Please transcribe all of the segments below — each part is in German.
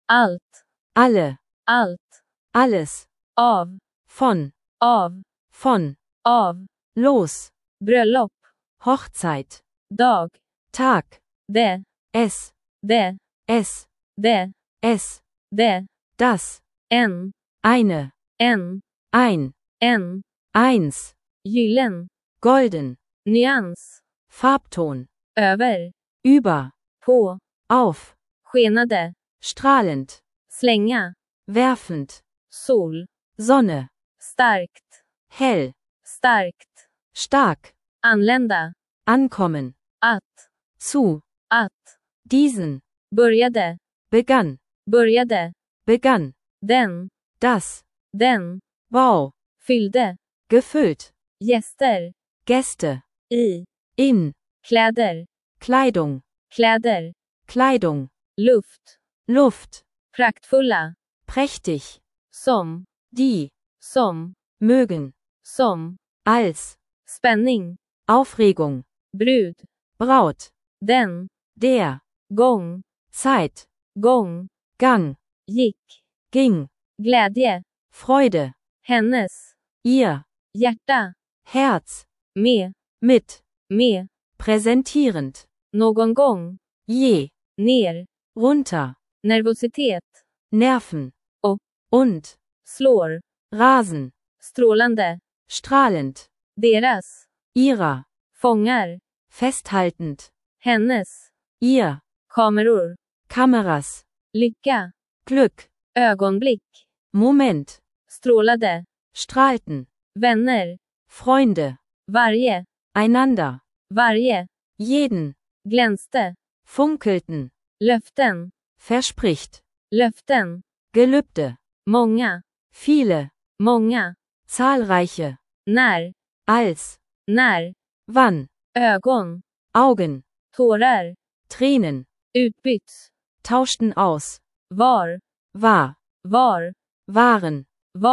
allt, alle, allt, alles, av, von, av, los, bröllop, Hochzeit, dag, Tag, det, es, det, es, det, es, det, das, en, eine, en, ein, en, eins, gyllen, golden, nyans, Farbton, över, über, på, auf, skenade, strahlend, slänga, werfend, sol, Sonne, starkt, hell, starkt, stark, anlända, ankommen, att, zu, diesen, började, begann, började, begann, den, das, den, wow, fyllde, gefüllt, gäster, Gäste, i, in, kläder, Kleidung, kläder, Kleidung, luft, Luft, praktfulla, prächtig, som, die, som, mögen, som, als, spänning, Aufregung, brud, Braut, den, der, gång, Zeit, gång, Gang, gick, ging, glädje, Freude, hennes, ihr, hjärta, Herz, med, mit, präsentierend, någon gång, je, ner, runter, nervositet, Nerven, och, und, slår, rasen, strålande, strahlend, deras, ihrer, fångar, festhaltend, hennes, ihr, kameror, Kameras, lycka, Glück, ögonblick, Moment, strålade, strahlten, vänner, Freunde, varje, einander, varje, jeden, glänste, funkelten, löften, verspricht, löften, Gelübde, många, viele, många, zahlreiche, när, als, wann, ögon, Augen, tårar, Tränen, utbytts, tauschten aus, var, war, waren,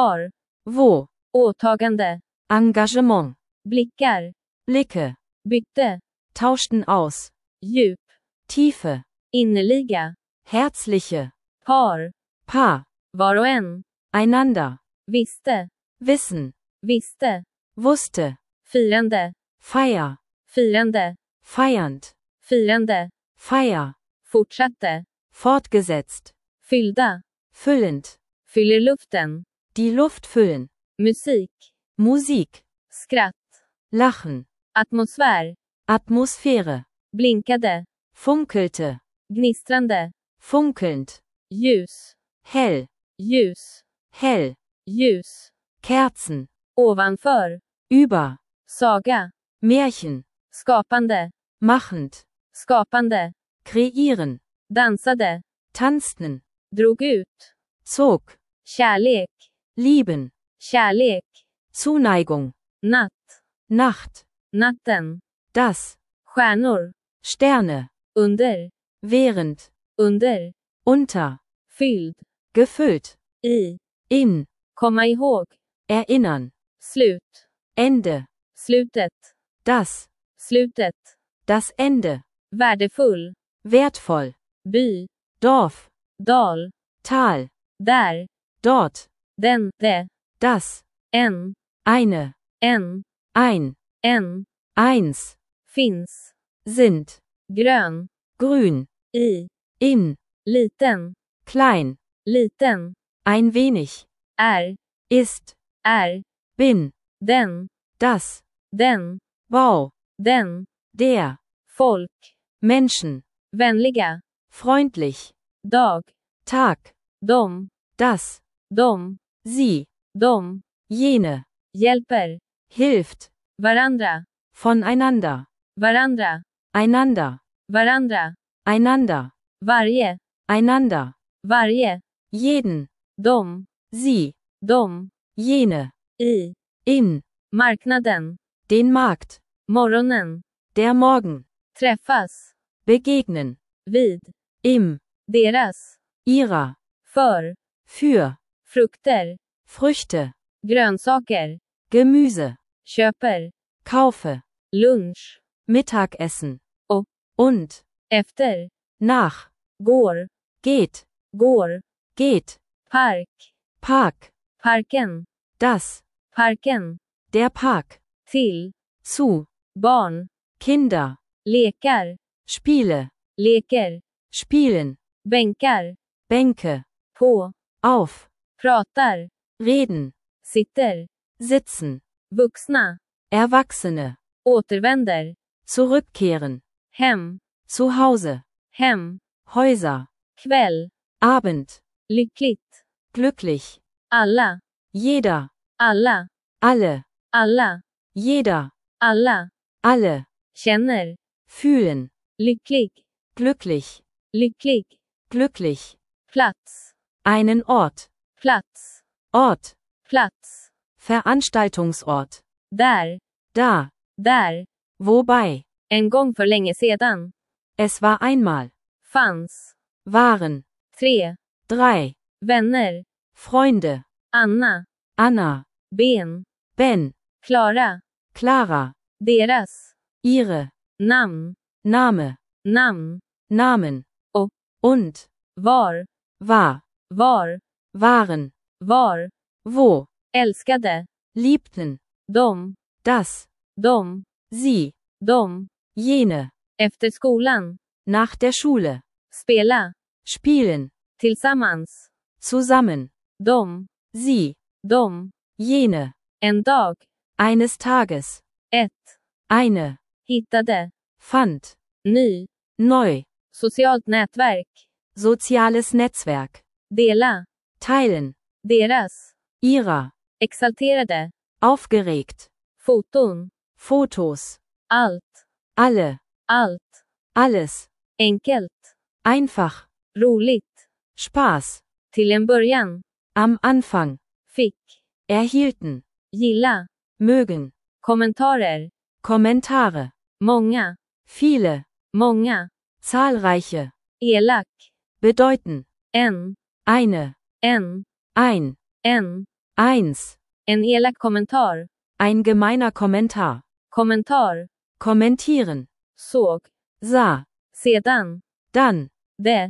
wo, åtagande, Engagement, blickar, Blicke, bytte, tauschten aus, djup, Tiefe, innerliga, herzliche, par, Paar, var och en, einander, visste, wissen, visste, wusste, firande, Feier, firande, feiernd, firande, Feier, fortsatte, fortgesetzt, fyllda, füllend, fyller luften, die Luft füllen, musik, Musik, skratt, Lachen, atmosfär, Atmosphäre, blinkade, funkelte, gnistrande, funkelnd, ljus, hell, ljus, hell, ljus, Kerzen, ovanför, über, saga, Märchen, skapande, machend, skapande, kreieren, dansade, tanzten, drog ut, zog, kärlek, lieben, kärlek, Zuneigung, natt, Nacht, natten, das, stjärnor, Sterne, under, während, under, unter, fylld, gefüllt, i, in, komma ihåg, erinnern, slut, Ende, slutet, das, slutet, das Ende, värdefull, wertvoll, by, Dorf, dal, Tal, där, dort, den, det, das, en, eine, en, ein, en, eins, finns, sind, grön, grün, i, in, liten, klein, liten, ein wenig, ist, ist, bin, den, das, den, wow, den, der, folk, Menschen, vänliga, freundlich, dag, Tag, de, das, sie, de, jene, hjälper, hilft, varandra, voneinander, varandra, einander, varandra, einander, varje, einander, varje, jeden, de, sie, jene, i, in, marknaden, den Markt, morgonen, der Morgen, träffas, begegnen, vid, im, deras, ihrer, för, frukter, Früchte, grönsaker, Gemüse, köper, kaufe, lunch, Mittagessen, och, und, efter, nach, går, geht, går, geht, park, Park, parken, das, parken, der Park, till, zu, barn, Kinder, lekar, Spiele, leker, spielen, bänkar, Bänke, på, auf, pratar, reden, sitter, sitzen, vuxna, Erwachsene, återvänder, zurückkehren, hem, zu Hause, hem, Häuser, kväll, Abend, lyckligt, glücklich, alla, jeder, alla, alle, alla, jeder, alla, alle, känner, fühlen, lycklig, glücklich, lycklig, glücklich, plats, einen Ort, plats, Ort, plats, Veranstaltungsort, där, da, wobei, en gång för länge sedan, es war einmal, fanns, waren, 3, 3, vänner, Freunde, Anna, Anna, Ben, Ben, Klara, Clara, deras, ihre, namn, Name, namn, Namen, och, und, var, war, waren, var, wo, älskade, liebten, de, das, sie, de, jene, efter skolan, nach der Schule, spela, spielen, tillsammans, zusammen, de, sie, jene, en dag, eines Tages, eine, hittade, fand, ny, neu, socialt nätverk, soziales Netzwerk, dela, teilen, deras, ihrer, exalterade, aufgeregt, foton, Fotos, allt, alle, alles, enkelt, einfach, roligt, Spaß, till en början, am Anfang, fick, erhielten, gilla, mögen, kommentarer, Kommentare, många, viele, många, zahlreiche, elak, bedeuten, en, eine, en, ein, eins, en elak kommentar, ein gemeiner Kommentar, kommentar, kommentieren, såg, sah, sedan, dann, det,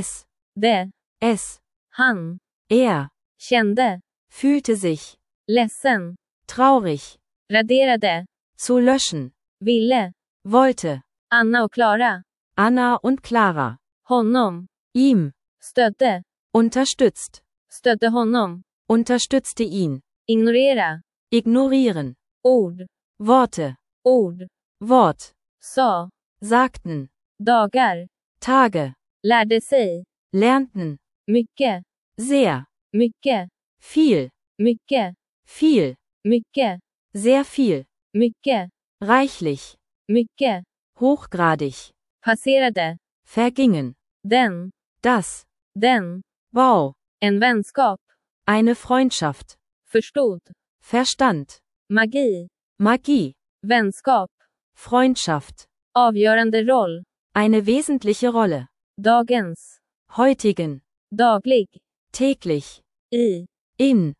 es, han, kände, fühlte sich, ledsen, traurig, raderade, zu löschen, ville, wollte, Anna och Klara, Anna und Clara, honom, ihm, stödde, unterstützte honom, unterstützte ihn, ignorera, ignorieren, ord, Worte, Wort, sa, sagten, dagar, Tage, lärde sig, lernten, mycket, sehr, mycket, viel, mycket, viel, mycket, sehr viel, mycket, reichlich, mycket, hochgradig, passerade, vergingen, den, das, den, Bau, en vänskap, eine Freundschaft, förstod, Verstand, magi, Magie, vänskap, Freundschaft, avgörande roll, eine wesentliche Rolle, dagens, heutigen, daglig, täglich, i, in,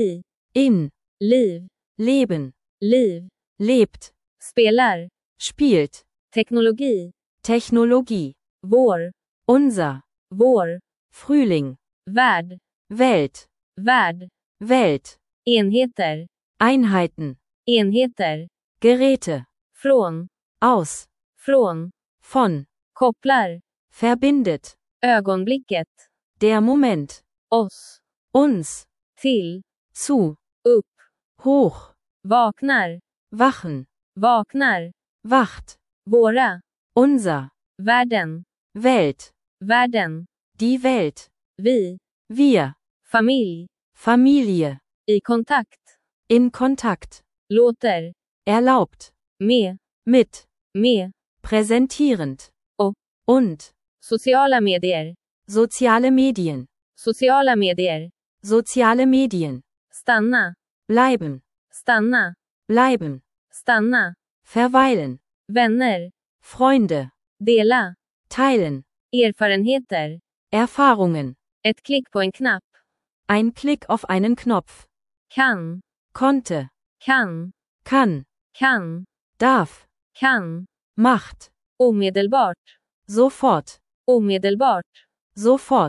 liv, leben, liv, lebt, spelar, spielt, teknologi, Technologie, vår, unser, vår, Frühling, värld, Welt, värld, enheter, Einheiten, enheter, Geräte, från, aus, från, von, kopplar, verbindet, ögonblicket, der Moment, oss, uns, till, zu, upp, hoch, vaknar, wachen, vaknar, wacht, våra, unser, världen, världen, die Welt, vi, wir, familj, Familie, i kontakt, in Kontakt, låter, erlaubt, med, mit, präsentierend, und, sociala medier, soziale Medien, sociala medier, soziale Medien, stanna, bleiben, stanna, bleiben, stanna, verweilen, vänner, Freunde, dela, teilen, erfarenheter, Erfahrungen, ett klick på en knapp, ein Klick auf einen Knopf, kan, konnte, kan, kann, darf, kan, macht, omedelbart, sofort, omedelbart, sofort,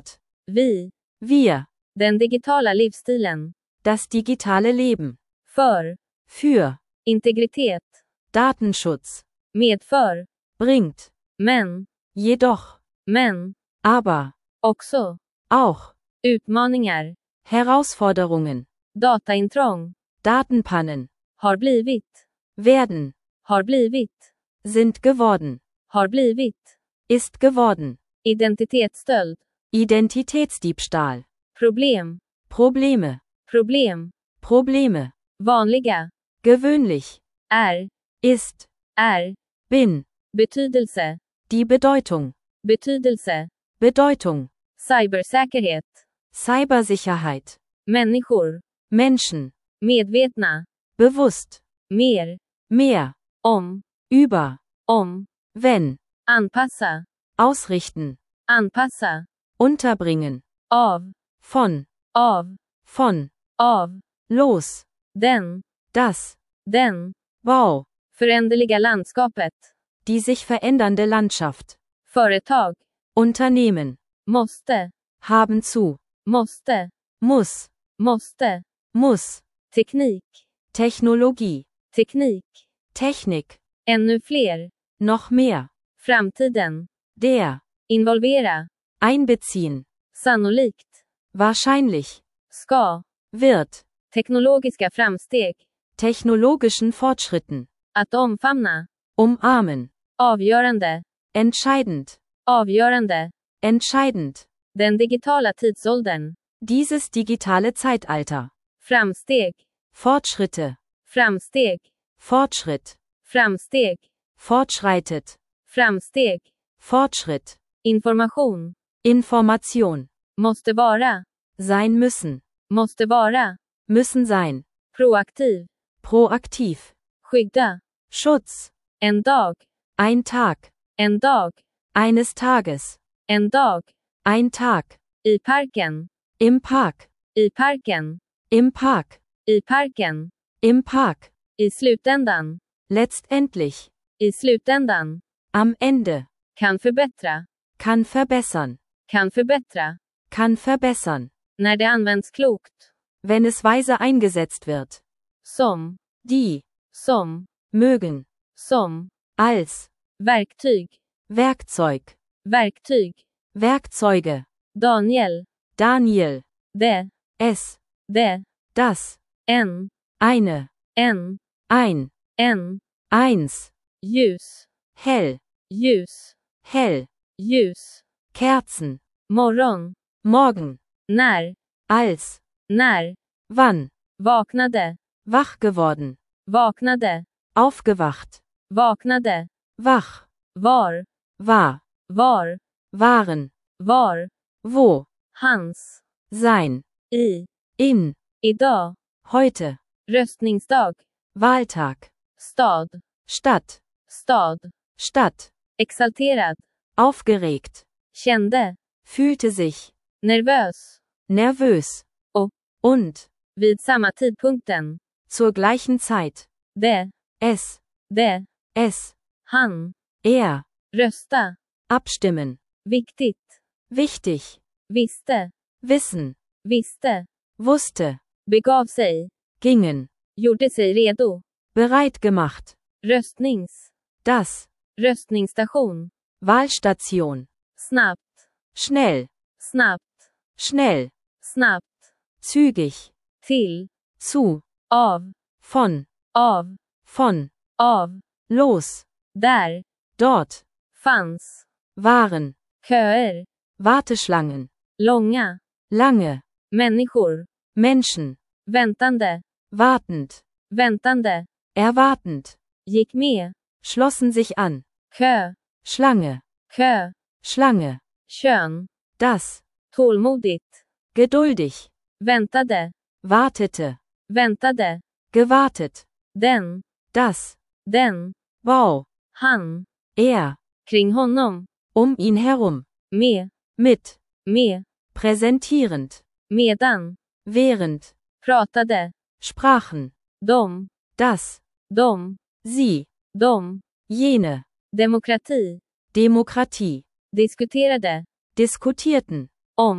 Vi. Wir. Den digitala livsstilen. Das digitale Leben. För. Für. Integritet. Datenschutz. Medför. Bringt. Men. Jedoch. Men. Aber. Också. Auch. Utmaningar. Herausforderungen. Dataintrång. Datenpannen. Har blivit. Werden. Har blivit. Sind geworden. Har blivit. Ist geworden. Identitetsstöld. Identitätsdiebstahl. Problem. Probleme. Problem. Probleme. Vanliga. Gewöhnlich. Är. Ist. Är. Bin. Betydelse. Die Bedeutung. Betydelse. Bedeutung. Cybersäkerhet. Cybersicherheit. Människor. Menschen. Medvetna. Bewusst. Mer. Mehr. Om. Über. Om. Wenn. Anpassa. Ausrichten. Anpassa. Unterbringen. Av. Von. Av. Von. Av. Los. Den. Das. Den. Wow. Föränderliga landskapet. Die sich verändernde Landschaft. Företag. Unternehmen. Måste. Haben zu. Måste. Muss. Måste. Muss. Teknik. Technologie. Teknik. Technik. Ännu fler. Noch mehr. Framtiden. Der. Involvera. Einbeziehen. Sannolikt. Wahrscheinlich. Ska. Wird. Teknologiska framsteg. Technologischen Fortschritten. Att omfamna. Umarmen. Avgörande. Entscheidend. Avgörande. Entscheidend. Den digitala tidsåldern. Dieses digitale Zeitalter. Framsteg. Fortschritte. Framsteg. Fortschritt. Framsteg. Fortschreitet. Framsteg. Fortschritt. Information. Information. Måste vara. Sein müssen. Måste vara. Müssen sein. Proaktiv. Proaktiv. Skydda. Schutz. En dag. Ein Tag. En dag. Eines Tages. En dag. Ein Tag. I parken. Im Park. I parken. Im Park. I parken. Im Park. I slutändan. Letztendlich. I slutändan. Am Ende. Kan förbättra. Kann verbessern. Kan förbättra. Kann verbessern. När det används klokt. Wenn es weise eingesetzt wird. Som. Die. Som. Mögen. Som. Als. Verktyg. Werkzeug. Verktyg. Werkzeuge. Daniel. Daniel. Det. Es. Det. Das. En. Eine. En. Ein. En. Eins. Ljus. Hell. Ljus. Hell. Ljus. Kerzen. Morgon. Morgen. När. Als. När. Wann. Vaknade. Wach geworden. Vaknade. Aufgewacht. Vaknade. Wach. Var. War. Var. Waren. Var. Wo. Hans. Sein. I. In. Idag. Heute. Röstningsdag. Wahltag. Stad. Stadt. Stad. Stadt. Exalterad. Aufgeregt. Kände. Fühlte sich. Nervös. Nervös. Och. Und. Vid samma tidpunkten. Zur gleichen Zeit. Det. Es. Det. Es. Han. Er. Rösta. Abstimmen. Viktigt. Wichtig. Visste. Wissen. Visste. Wusste. Begav sig. Gingen. Gjorde sig redo. Bereit gemacht. Röstnings. Das. Röstningsstation. Wahlstation. Snabbt. Schnell. Snabbt. Schnell. Snabbt. Zügig. Till. Zu. Av. Von. Av. Von. Av. Los. Där. Dort. Fanns. Waren. Köer. Warteschlangen. Långa. Lange. Människor. Menschen. Väntande. Wartend. Väntande. Erwartend. Gick med. Schlossen sich an. Kö. Schlange. Kö. Schlange. Kön. Das. Tålmodigt. Geduldig. Väntade. Wartete. Väntade. Gewartet. Den. Das. Den. Wow. Han. Er. Kring honom. Ihn herum. Med. Mit. Med. Präsentierend. Medan. Während. Pratade. Sprachen. De. Das. De. Sie. De. Jene. Demokrati. Demokratie. Diskuterade. Diskutierten. Om.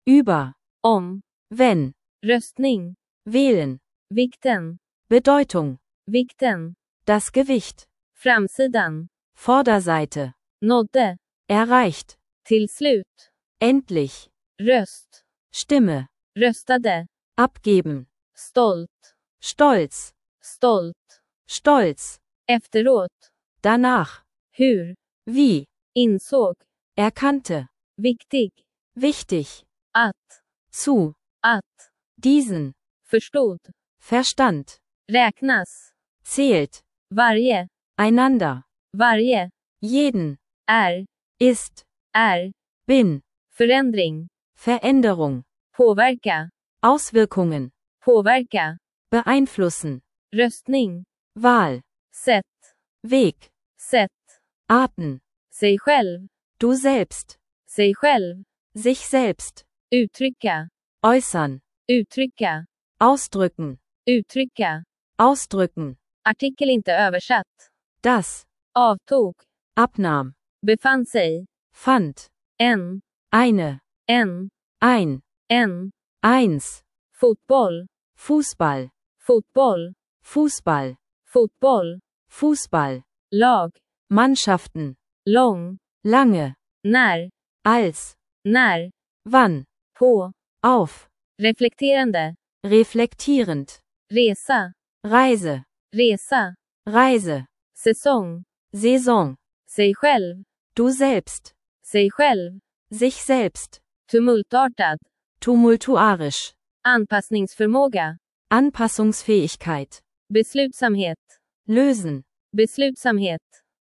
über, Om. wenn, Röstning. wählen, Vikten. Bedeutung, Vikten. das Gewicht, Framsidan. Vorderseite, Nådde. erreicht, Till slut. endlich, Röst. Stimme, Röstade. abgeben, Stolt. stolz, Stolt. stolz, Efteråt. danach, Hur. wie, Insåg. erkannte, Viktig. wichtig, Att. zu, Att. diesen, Förstod. Verstand, Räknas. zählt, Varje. einander, Varje. jeden, Är. ist, Är. bin, Förändring. Veränderung, Påverka. Auswirkungen, Påverka. beeinflussen, Röstning. Wahl, Sätt. Weg, Sätt. Arten, Sig själv. du selbst, Sig själv. sich selbst, Uttrycka. äußern, Uttrycka. ausdrücken, Uttrycka. ausdrücken, Artikel inte översatt. das, Avtog. abnahm, Befann sig. fand, En. eine, En. ein, En. eins, Fotboll. Fußball, Fotboll. Fußball, Fotboll. Fußball, Lag. Mannschaften, Lång. lange, När. als, När. wann, På. auf, Reflekterande. reflektierend, Resa. Reise, Resa. Reise, Säsong. Saison, Sig själv. du selbst, Sig själv. sich selbst, Tumultartad. tumultuarisch, Anpassningsförmåga. Anpassungsfähigkeit, Beslutsamhet. lösen, Beslutsamhet.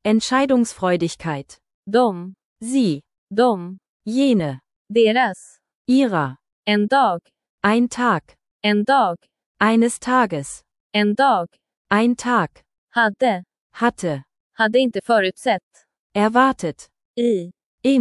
Entscheidungsfreudigkeit, De. sie, De. jene, Deras. ihrer, En dag. ein Tag, En dag. eines Tages, En dag. ein Tag, Hade. hatte, Hade inte förutsett. erwartet, I.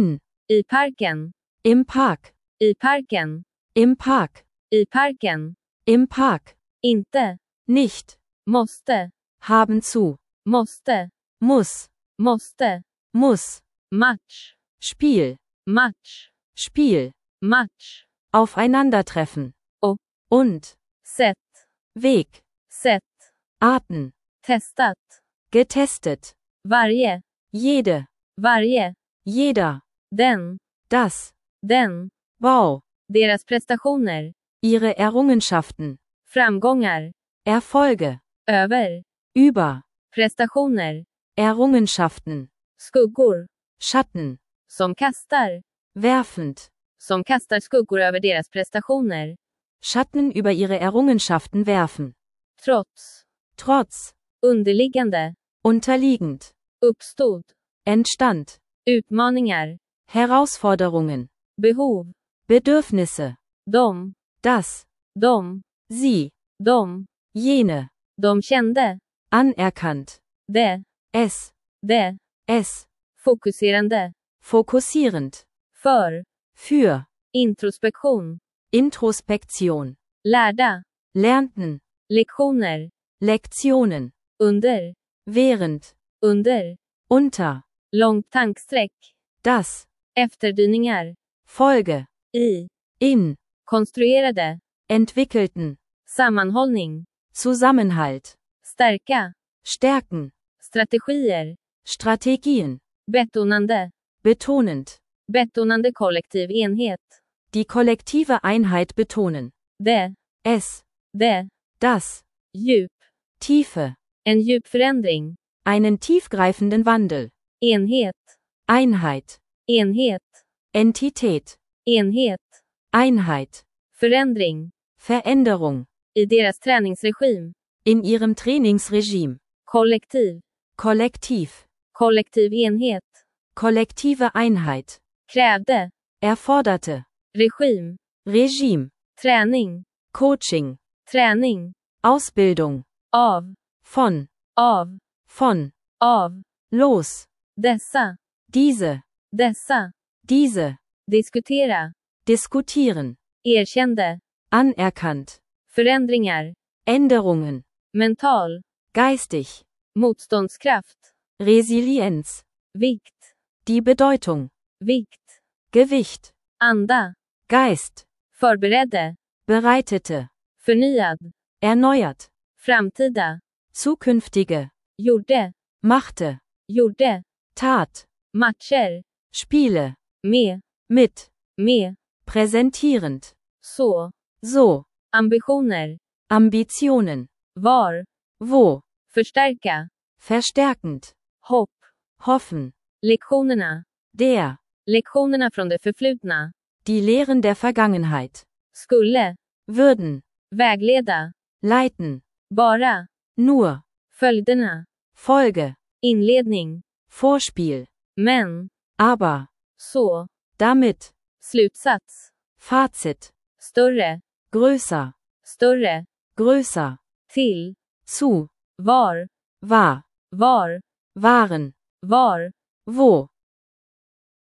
I Parken. im Park, I parken. im Park, I parken. im Park, Inte. nicht, Måste. haben zu, Måste. muss, Måste. muss, Match. Spiel, Match. Spiel, Match. aufeinandertreffen, O. und, Sätt. Weg, Sätt. Arten, Testat. getestet, Varje. jede, Varje. jeder, Den. das, Den. wow, Deras prestationer. ihre Errungenschaften, Framgångar. Erfolge, Över. über, Prestationer. Errungenschaften, Skuggor. Schatten, Som kastar. werfend, Som kastar skuggor över deras prestationer. Schatten über ihre Errungenschaften werfen, Trots. trotz, Underliggande. unterliegend, Uppstod. entstand, Utmaningar. Herausforderungen, Behov. Bedürfnisse, De. das, De. sie, De. jene, De kände. anerkannt, Det. es, Det. Fokuserande. fokussierend, für, Introspektion. Introspektion, Lärda. lernten, Lektioner. Lektionen, Under. während, Under. unter, Långt tanksträck. das, Efterdyningar. Folge, in, Konstruerade. entwickelten, Sammanhållning. Zusammenhalt, Stärka. stärken, Strategier. Strategien, Betonande. betonend, Betonande kollektiv enhet. die kollektive Einheit betonen, Det. es, das, Djup. Tiefe, En djup förändring. einen tiefgreifenden Wandel, Enhet. Einheit, Enhet. Entität, Enhet. Einheit, Förändring. Veränderung, I deras träningsregim. in ihrem Trainingsregime, Kollektiv. kollektiv, Kollektiv enhet. kollektive Einheit, Krävde. erforderte, Regim. Regime, Träning. Coaching, Träning. Ausbildung, Av. von, von, los, Dessa. diese, Diskutera. diskutieren, Erkände. anerkannt, Förändringar. Änderungen, Mental. geistig, Motståndskraft. Resilienz, Vikt. die Bedeutung, Vikt. Gewicht, Anda. Geist, Förberedde. bereitete, Förnyad. erneuert, Framtida. zukünftige, Gjorde. machte, Gjorde. tat, Matcher. Spiele, Med. mit, Med. präsentierend, Så. so, Ambitioner. Ambitionen, Var. wo, Förstärka. verstärkend, Hopp. hoffen, Lektionerna. der, Lektionerna från det förflutna. die Lehren der Vergangenheit, Skulle. würden, Vägleda. leiten, Bara. nur, Följderna. Folge, Inledning. Vorspiel, Men. aber, Så. damit, Slutsats. Fazit, Större. größer, Större. größer, Till. zu, Var. war, Var. waren, Var. wo,